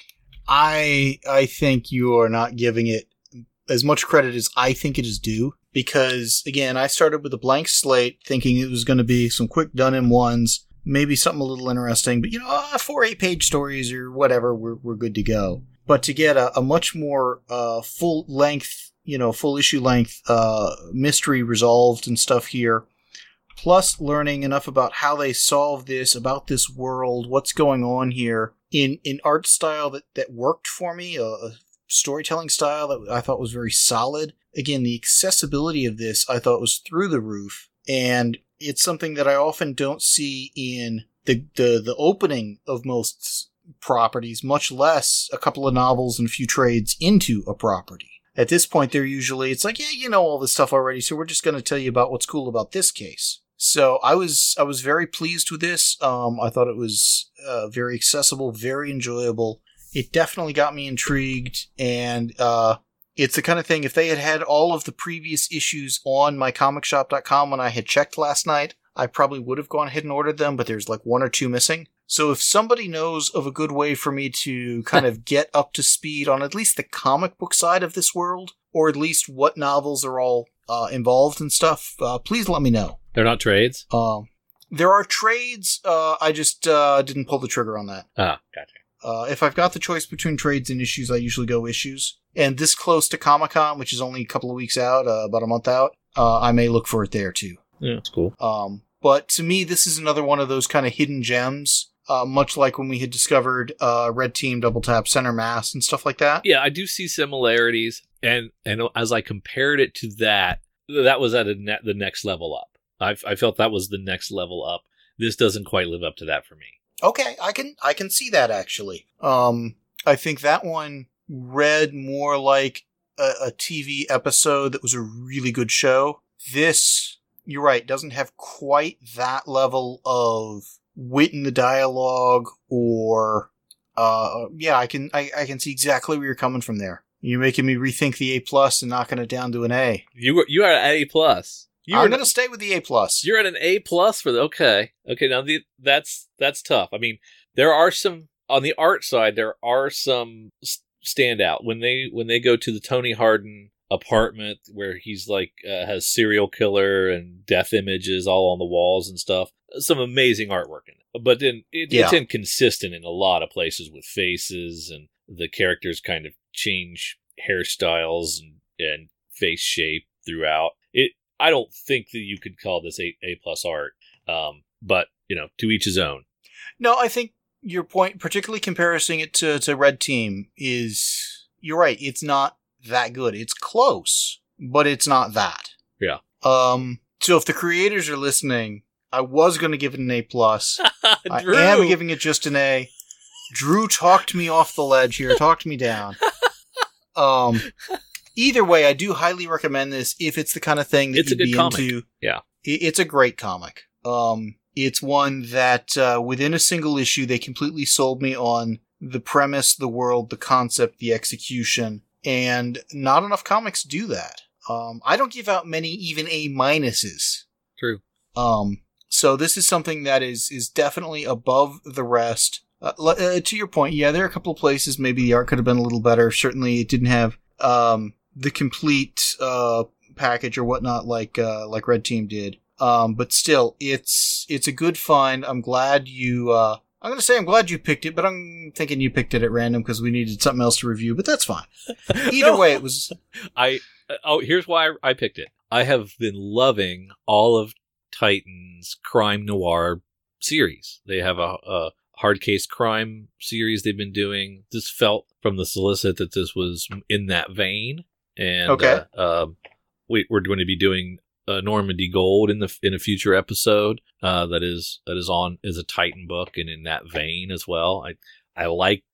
I I think you are not giving it as much credit as I think it is due, because again, I started with a blank slate, thinking it was going to be some quick done in ones, maybe something a little interesting, but you know, uh, four eight page stories or whatever, we're we're good to go. But to get a, a much more uh, full length, you know, full issue length uh, mystery resolved and stuff here, plus learning enough about how they solve this, about this world, what's going on here, in in art style that, that worked for me, a, a storytelling style that I thought was very solid. Again, the accessibility of this I thought was through the roof, and it's something that I often don't see in the the, the opening of most properties, much less a couple of novels and a few trades into a property. At this point, they're usually, it's like, yeah, you know all this stuff already, so we're just going to tell you about what's cool about this case. So I was I was very pleased with this. Um, I thought it was uh, very accessible, very enjoyable. It definitely got me intrigued, and uh, it's the kind of thing, if they had had all of the previous issues on my comic shop dot com when I had checked last night, I probably would have gone ahead and ordered them, but there's like one or two missing. So if somebody knows of a good way for me to kind of get up to speed on at least the comic book side of this world, or at least what novels are all uh, involved and stuff, uh, please let me know. They're not trades? Um, there are trades. Uh, I just uh, didn't pull the trigger on that. Ah, gotcha. Uh, if I've got the choice between trades and issues, I usually go issues. And this close to Comic-Con, which is only a couple of weeks out, uh, about a month out, uh, I may look for it there too. Yeah, that's cool. Um, but to me, this is another one of those kind of hidden gems. Uh, much like when we had discovered uh, Red Team, Double Tap, Center Mass, and stuff like that. Yeah, I do see similarities, and and as I compared it to that, that was at a ne- the next level up. I, I felt that was the next level up. This doesn't quite live up to that for me. Okay, I can I can see that actually. Um, I think that one read more like a, a T V episode that was a really good show. This, you're right, doesn't have quite that level of wit in the dialogue, or uh yeah i can I, I can see exactly where you're coming from there. You're making me rethink the A plus and knocking it down to an A. You were you are at A plus. You I'm were, gonna stay with the A plus. You're at an A plus for the okay. Okay, now the, that's that's tough. I mean, there are some on the art side. There are some standout when they when they go to the Tony Hardin apartment where he's like uh, has serial killer and death images all on the walls and stuff. Some amazing artwork in it, but then it, yeah. it's inconsistent in a lot of places with faces, and the characters kind of change hairstyles and, and face shape throughout. It I don't think that you could call this a A plus art, um, but you know, to each his own. No, I think your point, particularly comparing it to to Red Team, is you're right. It's not that good. It's close, but it's not that. Yeah. Um. So if the creators are listening, I was going to give it an A plus. I am giving it just an A. Drew talked me off the ledge here. Talked me down. Um. Either way, I do highly recommend this if it's the kind of thing that it's you'd a good be comic. into. Yeah. It's a great comic. Um. It's one that uh, within a single issue, they completely sold me on the premise, the world, the concept, the execution, and not enough comics do that. Um. I don't give out many even A minuses. True. Um. So this is something that is is definitely above the rest. Uh, uh, to your point, yeah, there are a couple of places maybe the art could have been a little better. Certainly, it didn't have um, the complete uh, package or whatnot like uh, like Red Team did. Um, but still, it's it's a good find. I'm glad you. Uh, I'm going to say I'm glad you picked it, but I'm thinking you picked it at random because we needed something else to review. But that's fine. Either no. way, it was. I oh, here's why I picked it. I have been loving all of Titan's crime noir series. They have a, a hard case crime series they've been doing. This felt from the solicit that this was in that vein. And okay. uh, um, we, we're going to be doing uh, Normandy Gold in the in a future episode. Uh, that is that is on is a Titan book and in that vein as well. I I like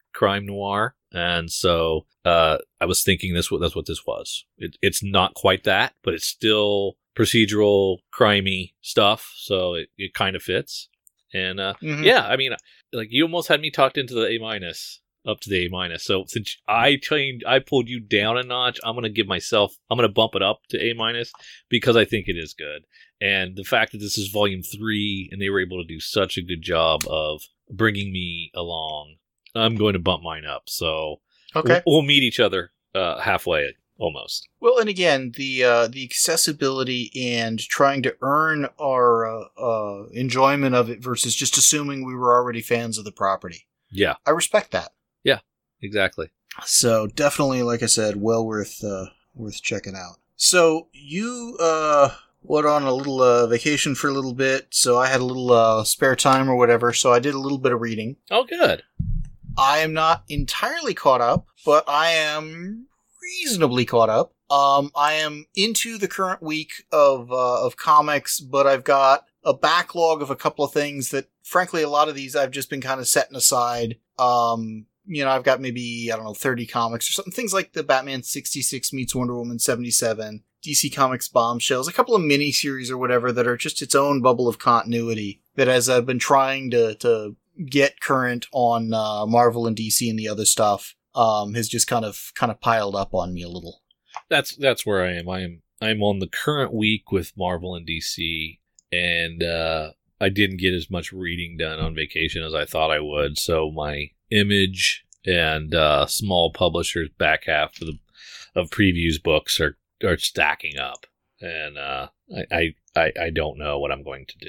crime noir. And so uh, I was thinking this that's what this was. It, it's not quite that, but it's still procedural, crimey stuff. So it, it kind of fits. And uh, mm-hmm. yeah, I mean, like you almost had me talked into the A minus, up to the A minus. So since I changed, I pulled you down a notch, I'm going to give myself, I'm going to bump it up to A minus because I think it is good. And the fact that this is volume three and they were able to do such a good job of bringing me along, I'm going to bump mine up. So okay. we'll, we'll meet each other uh, halfway almost. Well, and again, the uh, the accessibility and trying to earn our uh, uh, enjoyment of it versus just assuming we were already fans of the property. Yeah. I respect that. Yeah, exactly. So definitely, like I said, well worth uh, worth checking out. So you uh, went on a little uh, vacation for a little bit, so I had a little uh, spare time or whatever, so I did a little bit of reading. Oh, good. I am not entirely caught up, but I am reasonably caught up. Um, I am into the current week of uh, of comics, but I've got a backlog of a couple of things that, frankly, a lot of these I've just been kind of setting aside. Um, you know, I've got maybe, I don't know, thirty comics or something. Things like the Batman sixty-six meets Wonder Woman seventy-seven, D C Comics Bombshells, a couple of miniseries or whatever that are just its own bubble of continuity that as I've been trying to, to get current on uh, Marvel and D C and the other stuff, um, has just kind of kind of piled up on me a little. That's that's where I am. I am I'm on the current week with Marvel and D C, and uh, I didn't get as much reading done on vacation as I thought I would. So my Image and uh, small publishers back half of the of previews books are are stacking up, and uh, I, I I don't know what I'm going to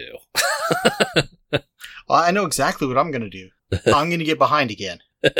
do. Well, I know exactly what I'm going to do. I'm going to get behind again. Well,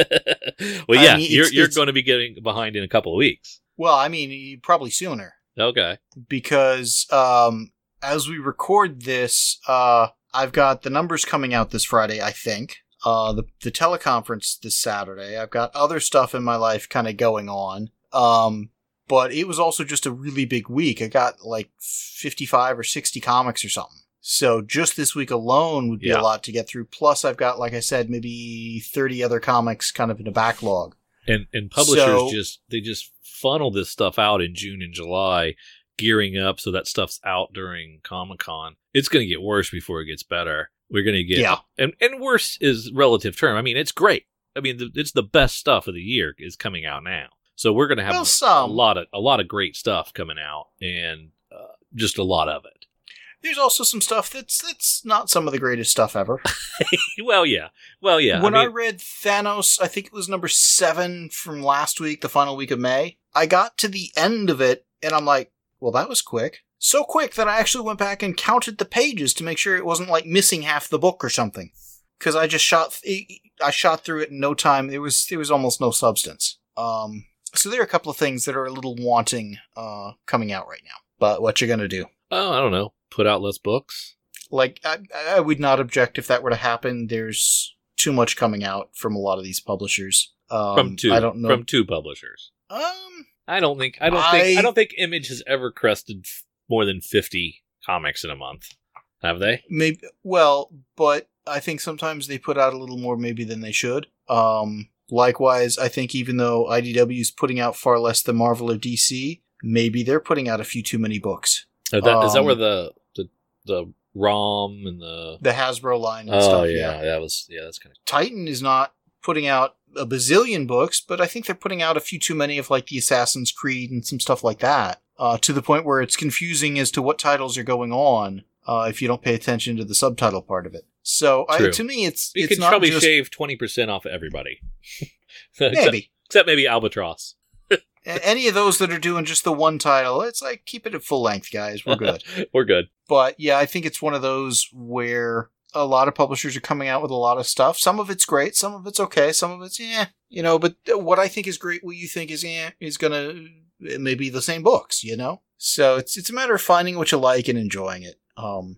yeah, I mean, you're it's, you're it's, going to be getting behind in a couple of weeks. Well, I mean, probably sooner. Okay. Because um, as we record this, uh, I've got the numbers coming out this Friday, I think. Uh, the the teleconference this Saturday. I've got other stuff in my life kind of going on. Um, but it was also just a really big week. I got like fifty-five or sixty comics or something. So just this week alone would be yeah. a lot to get through. Plus, I've got, like I said, maybe thirty other comics kind of in a backlog. And and publishers So- just they just funnel this stuff out in June and July, gearing up so that stuff's out during Comic-Con. It's going to get worse before it gets better. We're going to get Yeah. and and worse is relative term. I mean, it's great. I mean, the, it's the best stuff of the year is coming out now. So we're going to have Well, a some. lot of a lot of great stuff coming out, and uh, just a lot of it. There's also some stuff that's that's not some of the greatest stuff ever. well, yeah, well, yeah. When I, I, mean, read Thanos, I think it was number seven from last week, the final week of May, I got to the end of it, and I'm like, well, that was quick. So quick that I actually went back and counted the pages to make sure it wasn't like missing half the book or something. Because I just shot, I shot through it in no time. There was there was almost no substance. Um, so there are a couple of things that are a little wanting uh, coming out right now. But what you gonna do? oh, I don't know. Put out less books. Like, I, I would not object if that were to happen. There's too much coming out from a lot of these publishers. Um, From two, I don't know. from two publishers. Um, I don't think I don't think I- I don't think Image has ever crested f- more than fifty comics in a month. Have they? maybe. Well, but I think sometimes they put out a little more maybe than they should. Um, likewise, I think even though I D W is putting out far less than Marvel or D C, maybe they're putting out a few too many books. Is that, is that Um, where the the the ROM and the The Hasbro line and oh stuff. yeah, that was yeah that's kind of Titan is not putting out a bazillion books, but I think they're putting out a few too many of like the Assassin's Creed and some stuff like that, uh, to the point where it's confusing as to what titles are going on uh, if you don't pay attention to the subtitle part of it. So I, True. to me, it's you it's could not probably just shave twenty percent off of everybody. except, maybe except maybe Albatross. A- any of those that are doing just the one title. It's like keep it at full length, guys. We're good. We're good. But yeah, I think it's one of those where a lot of publishers are coming out with a lot of stuff. Some of it's great, some of it's okay, some of it's yeah, you know. But what I think is great, what you think is yeah, is gonna it may be the same books, you know. So it's it's a matter of finding what you like and enjoying it. Um,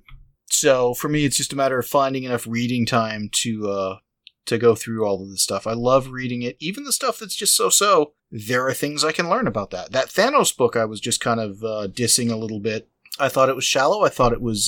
so for me, it's just a matter of finding enough reading time to uh to go through all of this stuff. I love reading it, even the stuff that's just so-so. There are things I can learn about that. That Thanos book, I was just kind of uh, dissing a little bit. I thought it was shallow. I thought it was uh,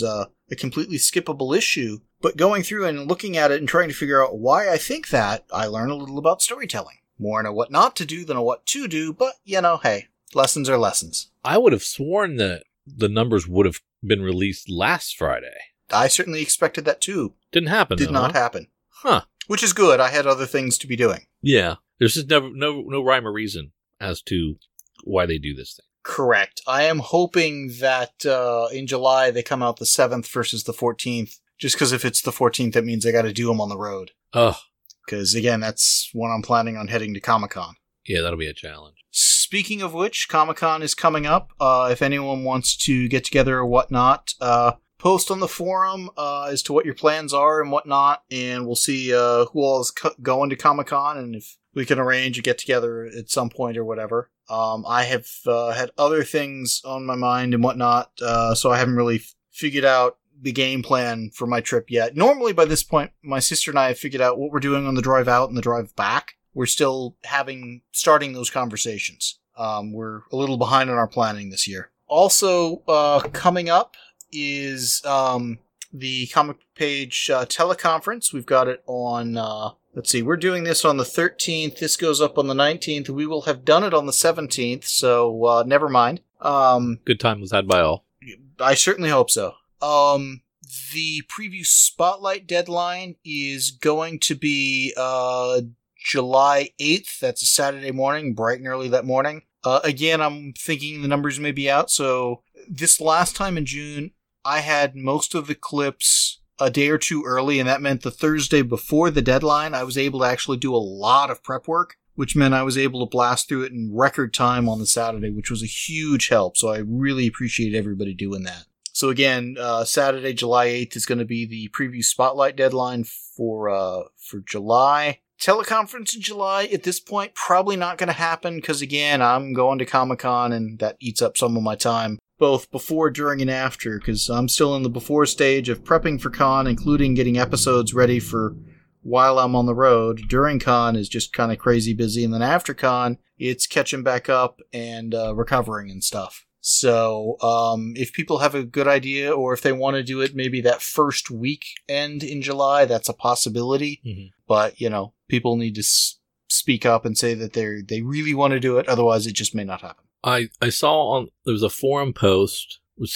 a completely skippable issue. But going through and looking at it and trying to figure out why I think that, I learn a little about storytelling. More on a what not to do than a what to do, but, you know, hey, lessons are lessons. I would have sworn that the numbers would have been released last Friday. I certainly expected that too. Didn't happen, Did though, not huh? happen. Huh. Which is good. I had other things to be doing. Yeah. There's just never, no, no rhyme or reason as to why they do this thing. Correct. I am hoping that uh, in July they come out the seventh versus the fourteenth. Just because if it's the fourteenth, that means I got to do them on the road. Oh. Because, again, that's when I'm planning on heading to Comic-Con. Yeah, that'll be a challenge. Speaking of which, Comic-Con is coming up. Uh, if anyone wants to get together or whatnot, uh, post on the forum uh, as to what your plans are and whatnot, and we'll see uh, who all is co- going to Comic-Con, and if we can arrange a get-together at some point or whatever. Um, I have uh, had other things on my mind and whatnot, uh, so I haven't really f- figured out the game plan for my trip yet. Normally, by this point, my sister and I have figured out what we're doing on the drive out and the drive back. We're still having, starting those conversations. Um, we're a little behind on our planning this year. Also, uh, coming up is, um, the Comic Page, uh, teleconference. We've got it on, uh, let's see, we're doing this on the thirteenth. This goes up on the nineteenth. We will have done it on the seventeenth, so, uh, never mind. Um, Good time was had by all. I certainly hope so. Um, the preview spotlight deadline is going to be, uh, July eighth. That's a Saturday morning, bright and early that morning. Uh, again, I'm thinking the numbers may be out. So this last time in June, I had most of the clips a day or two early, and that meant the Thursday before the deadline, I was able to actually do a lot of prep work, which meant I was able to blast through it in record time on the Saturday, which was a huge help. So I really appreciate everybody doing that. So again, uh, Saturday, July eighth is going to be the preview spotlight deadline for, uh, for July. Teleconference in July, at this point, probably not going to happen because, again, I'm going to Comic-Con and that eats up some of my time, both before, during, and after, because I'm still in the before stage of prepping for Con, including getting episodes ready for while I'm on the road. During Con is just kind of crazy busy, and then after Con, it's catching back up and uh, recovering and stuff. So, um, if people have a good idea, or if they want to do it maybe that first weekend in July, that's a possibility. Mm-hmm. But, you know, people need to s- speak up and say that they they really want to do it. Otherwise, it just may not happen. I, I saw on, there was a forum post was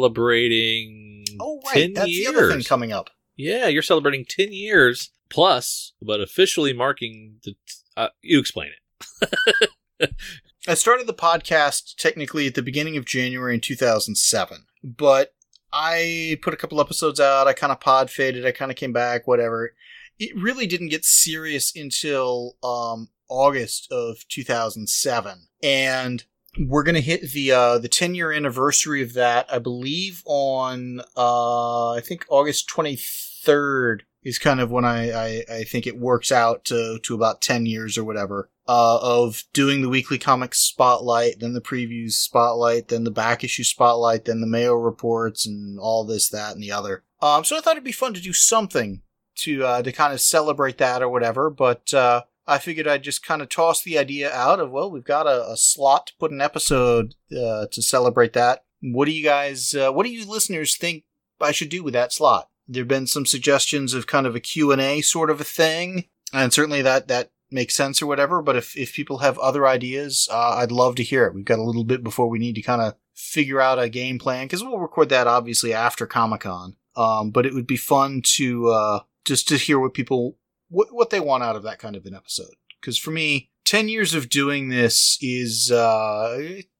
celebrating oh, right. ten That's years. The other thing coming up. Yeah, you're celebrating ten years plus, but officially marking the, uh, you explain it. I started the podcast technically at the beginning of January in two thousand seven, but I put a couple episodes out. I kind of pod faded. I kind of came back, whatever. It really didn't get serious until um, August of two thousand seven. And we're going to hit the uh, the ten year anniversary of that, I believe, on, uh, I think, August twenty-third is kind of when I, I, I think it works out to, to about ten years or whatever. Uh, of doing the weekly comics spotlight, then the previews spotlight, then the back issue spotlight, then the Mayo reports, and all this, that, and the other. Um, so I thought it'd be fun to do something to uh, to kind of celebrate that or whatever. But uh, I figured I'd just kind of toss the idea out of, well, we've got a, a slot to put an episode uh, to celebrate that. What do you guys, uh, what do you listeners think I should do with that slot? There've been some suggestions of kind of a Q and A sort of a thing, and certainly that that. Makes sense or whatever, but if, if people have other ideas, uh, I'd love to hear it. We've got a little bit before we need to kind of figure out a game plan, because we'll record that obviously after Comic-Con. Um, but it would be fun to uh, just to hear what people, what, what they want out of that kind of an episode. Because for me, ten years of doing this is uh,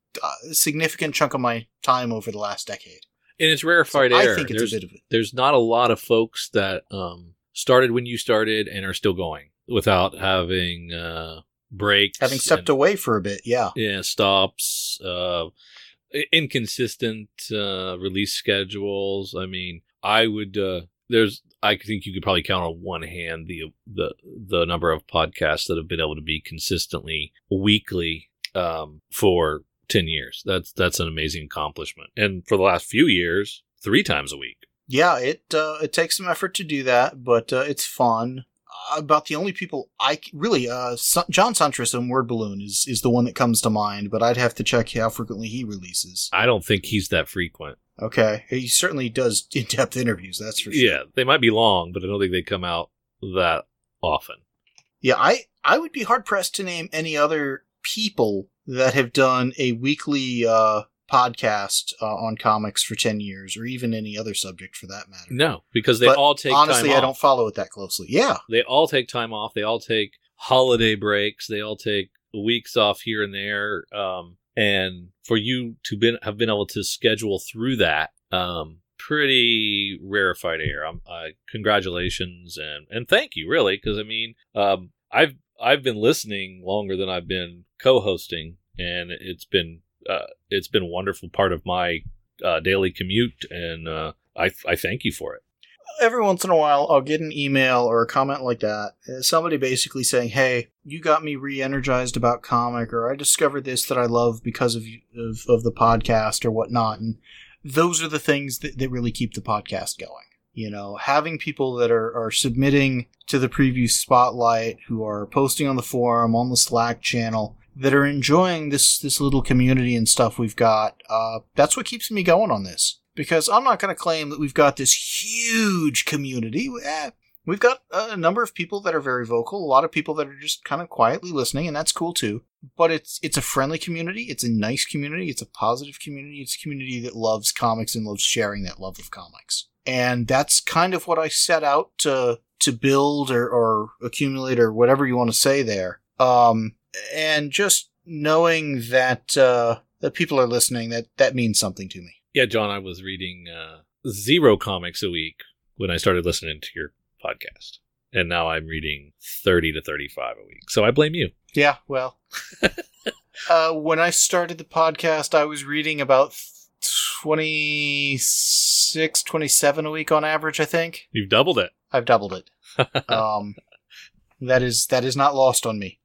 a significant chunk of my time over the last decade. And it's rarefied so air. I think it's there's, a bit of it. There's not a lot of folks that um, started when you started and are still going without having uh, breaks. Having stepped and, away for a bit, yeah. Yeah, stops, uh, inconsistent uh, release schedules. I mean, I would, uh, there's, I think you could probably count on one hand the, the, the number of podcasts that have been able to be consistently weekly um, for ten years. That's, that's an amazing accomplishment. And for the last few years, three times a week. Yeah, it, uh, it takes some effort to do that, but uh, it's fun. About the only people I really, uh, John Suntress and Word Balloon is, is the one that comes to mind, but I'd have to check how frequently he releases. I don't think he's that frequent. Okay. He certainly does in-depth interviews, that's for sure. Yeah, they might be long, but I don't think they come out that often. Yeah, I, I would be hard-pressed to name any other people that have done a weekly uh, podcast uh, on comics for ten years, or even any other subject for that matter. No, because they but all take honestly, time off. I don't follow it that closely. Yeah. They all take time off. They all take holiday breaks. They all take weeks off here and there. Um, and for you to been, have been able to schedule through that, um, pretty rarefied air. Um, uh, congratulations and, and thank you, really, because I mean, um, I've I've been listening longer than I've been co-hosting, and it's been uh, it's been a wonderful part of my uh, daily commute, and uh, I I thank you for it. Every once in a while, I'll get an email or a comment like that. Somebody basically saying, hey, you got me re-energized about comic, or I discovered this that I love because of of, of the podcast or whatnot. And those are the things that, that really keep the podcast going. You know, having people that are, are submitting to the preview spotlight, who are posting on the forum, on the Slack channel, that are enjoying this, this little community and stuff we've got, uh, that's what keeps me going on this. Because I'm not going to claim that we've got this huge community. Eh, we've got a number of people that are very vocal, a lot of people that are just kind of quietly listening, and that's cool too. But it's it's a friendly community, it's a nice community, it's a positive community, it's a community that loves comics and loves sharing that love of comics. And that's kind of what I set out to to build or, or accumulate or whatever you want to say there. Um, and just knowing that uh, that people are listening, that, that means something to me. Yeah, John, I was reading uh, zero comics a week when I started listening to your podcast. And now I'm reading thirty to thirty-five a week. So I blame you. Yeah, well. uh, when I started the podcast, I was reading about twenty-six, twenty-seven a week on average, I think. You've doubled it. I've doubled it. um, that is that is not lost on me.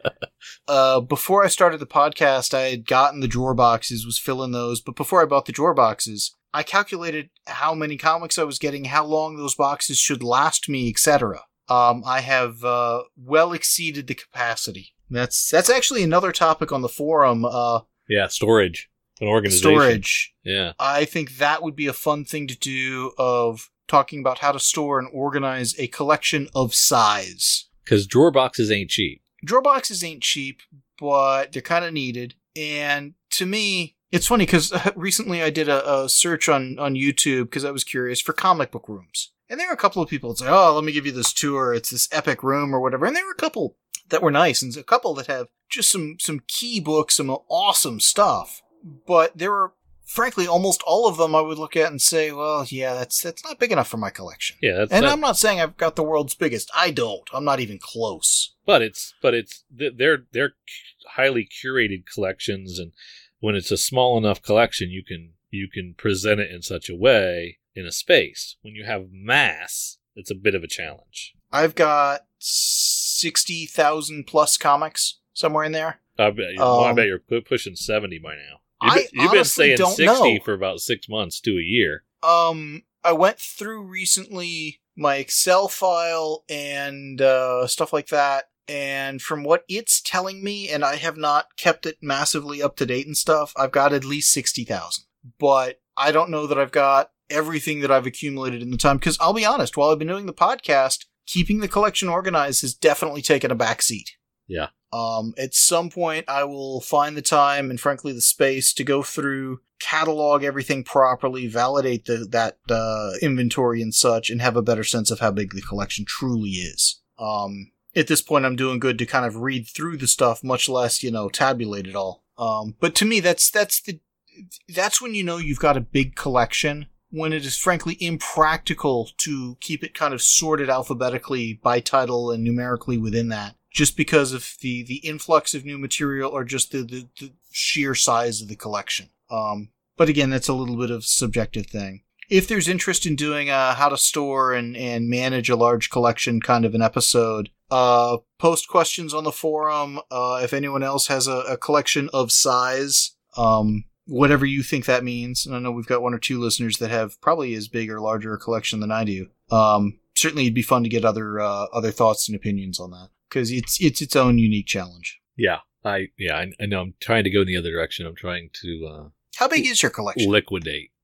Uh, before I started the podcast, I had gotten the drawer boxes, was filling those. But before I bought the drawer boxes, I calculated how many comics I was getting, how long those boxes should last me, et cetera. Um, I have uh, well exceeded the capacity. That's that's actually another topic on the forum. Uh, yeah, storage, an organization. Storage. Yeah, I think that would be a fun thing to do. Of talking about how to store and organize a collection of size. Because drawer boxes ain't cheap. Drawer boxes ain't cheap, but they're kind of needed. And to me, it's funny because recently I did a, a search on, on YouTube because I was curious for comic book rooms. And there were a couple of people that say, oh, let me give you this tour. It's this epic room or whatever. And there were a couple that were nice and a couple that have just some, some key books, some awesome stuff. But there were, frankly, almost all of them I would look at and say, well, yeah, that's that's not big enough for my collection. Yeah, that's, and that, I'm not saying I've got the world's biggest. I don't. I'm not even close. But it's but it's they're they're highly curated collections, and when it's a small enough collection, you can you can present it in such a way in a space. When you have mass, it's a bit of a challenge. I've got sixty thousand plus comics somewhere in there. I bet, um, well, I bet you're pushing seventy by now. You've, I you've been saying don't sixty know. for about six months to a year. Um, I went through recently my Excel file and uh, stuff like that. And from what it's telling me, and I have not kept it massively up to date and stuff, I've got at least sixty thousand. But I don't know that I've got everything that I've accumulated in the time. Because I'll be honest, while I've been doing the podcast, keeping the collection organized has definitely taken a back seat. Yeah. Um, at some point, I will find the time and, frankly, the space to go through, catalog everything properly, validate the, that uh, inventory and such, and have a better sense of how big the collection truly is. Um... At this point, I'm doing good to kind of read through the stuff, much less, you know, tabulate it all. Um, but to me, that's that's the that's when you know you've got a big collection, when it is frankly impractical to keep it kind of sorted alphabetically by title and numerically within that, just because of the, the influx of new material or just the, the, the sheer size of the collection. Um, but again, that's a little bit of a subjective thing. If there's interest in doing a how to store and, and manage a large collection kind of an episode, uh, post questions on the forum. Uh, if anyone else has a, a collection of size, um, whatever you think that means. And I know we've got one or two listeners that have probably as big or larger a collection than I do. Um, certainly it'd be fun to get other, uh, other thoughts and opinions on that because it's, it's its own unique challenge. Yeah. I, yeah, I, I know I'm trying to go in the other direction. I'm trying to, uh, how big is your collection? Liquidate.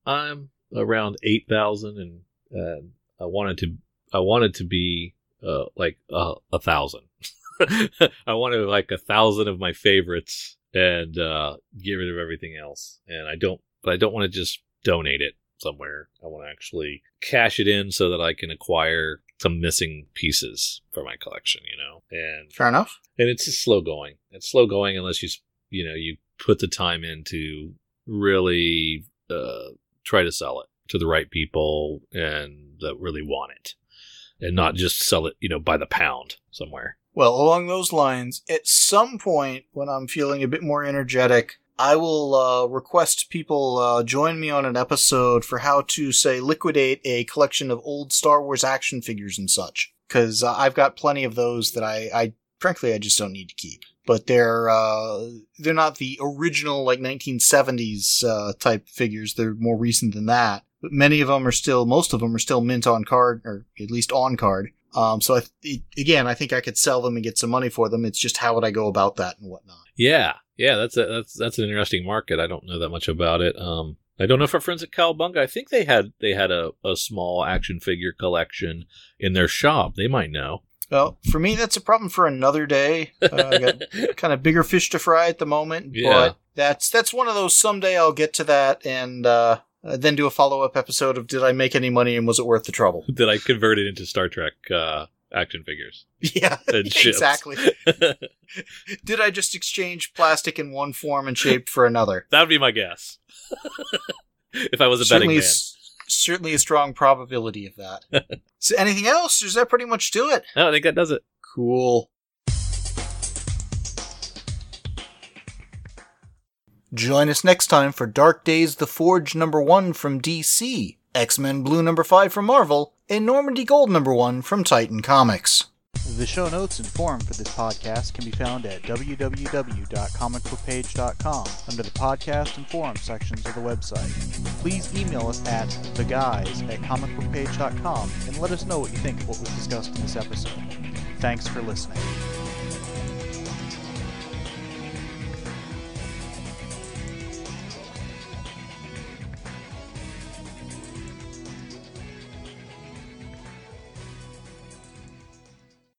I'm around eight thousand, and uh, I wanted to I wanted to be uh, like uh, a thousand. I wanted like a thousand of my favorites and uh, get rid of everything else. And I don't, but I don't want to just donate it somewhere. I want to actually cash it in so that I can acquire some missing pieces for my collection, you know. And fair enough. And it's just slow going. It's slow going unless you you know you put the time in to really uh, try to sell it to the right people and that really want it, and not just sell it, you know, by the pound somewhere. Well, along those lines, at some point when I'm feeling a bit more energetic, I will uh, request people uh, join me on an episode for how to, say, liquidate a collection of old Star Wars action figures and such. Because uh, I've got plenty of those that I, I, frankly, I just don't need to keep. But they're uh, they're not the original, like, nineteen seventies uh, type figures. They're more recent than that. But many of them are still, most of them are still mint on card, or at least on card. Um, so I th- again, I think I could sell them and get some money for them. It's just how would I go about that and whatnot. Yeah, yeah, that's a, that's that's an interesting market. I don't know that much about it. Um, I don't know if our friends at Cowabunga, I think they had they had a, a small action figure collection in their shop. They might know. Well, for me, that's a problem for another day. Uh, I got kind of bigger fish to fry at the moment, Yeah. but that's that's one of those. Someday I'll get to that and uh, then do a follow up episode of did I make any money and was it worth the trouble? Did I convert it into Star Trek uh, action figures? Yeah, And ships. exactly. Did I just exchange plastic in one form and shape for another? That would be my guess. If I was a Certainly, betting man. s- certainly a strong probability of that. So, anything else? Or does that pretty much do it? No, I think that does it. Cool. Join us next time for Dark Days The Forge number one from D C, X-Men Blue number five from Marvel, and Normandy Gold number one from Titan Comics. The show notes and forum for this podcast can be found at w w w dot comic book page dot com under the podcast and forum sections of the website. Please email us at theguys at comic book page dot com and let us know what you think of what was discussed in this episode. Thanks for listening.